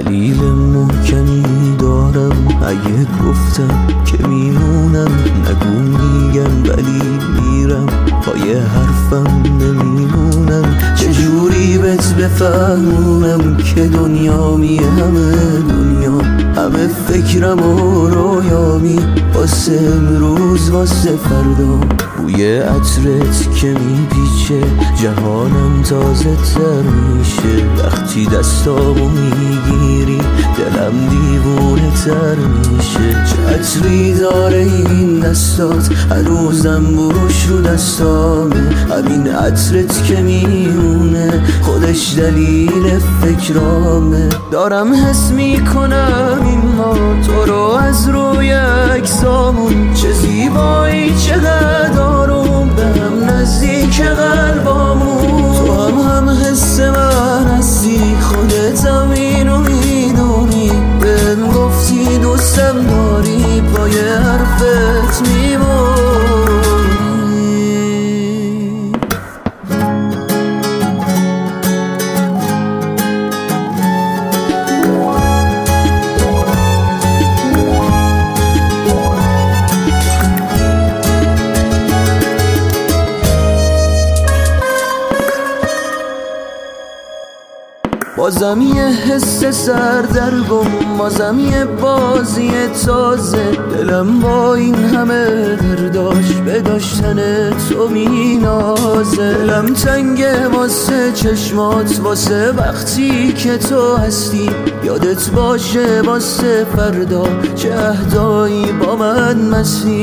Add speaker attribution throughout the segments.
Speaker 1: دلیل محکمی دارم، اگه گفتم که میمونم نگو میگم ولی میرم، پای حرفم نمیمونم. چجوری بهت بفهمونم که دنیامی همه دنیا، همه فکرم و رویامی، واسه امروز واسه فردا. بوی عطرت که میپیچه جهانم تازه تر میشه، وقتی دستامو میگیری دلم دیوونه تر میشه. چه عطری داره این دستات، هنوزم بوش رو دستامه، همین عطرت که میمونه خودش دلیل فکرامه. دارم حس میکنم این ما تو رو از روی اکسامون، چه زیبایی چقدر آروم به هم نزدیک قلبامون. تو هم حس من هستی، خودتم اینو میدونی، بهم گفتی دوستم داری، پای حرفت میمونی. بازم یه حس سردرگم، بازم یه بازی تازه، دلم با این همه درداش به داشتن تو مینازه. دلم تنگه واسه چشمات، واسه وقتی که تو هستی، یادت باشه واسه فردا چه اهدایی با من مستی.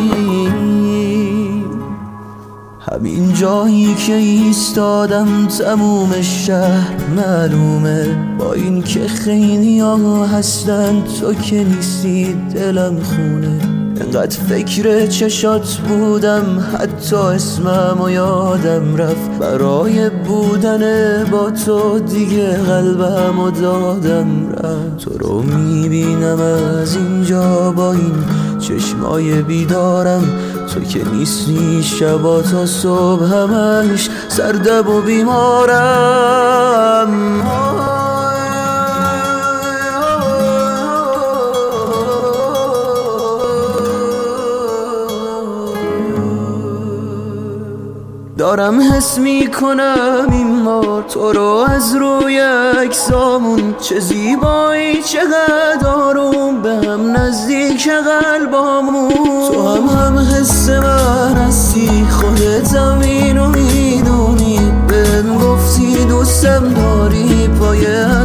Speaker 1: همین جایی که ایستادم تموم شهر معلومه، با این که خیلی ها هستن تو که نیستی دلم خونه. انقدر فکر چشات بودم حتی اسمم و یادم رفت، برای بودن با تو دیگه قلبم و دادم رفت. تو رو میبینم از اینجا با این چشمای بیدارم، تو که نیستی شبا تا صبح همش سردم و بیمارم. دارم حس میکنم این ما تو رو از روی اکسامون، چه زیبایی چقدر آروم به هم نزدیک قلبامون. تو هم حس من هستی، خودتم اینو میدونی، بهم گفتی دوستم داری، پای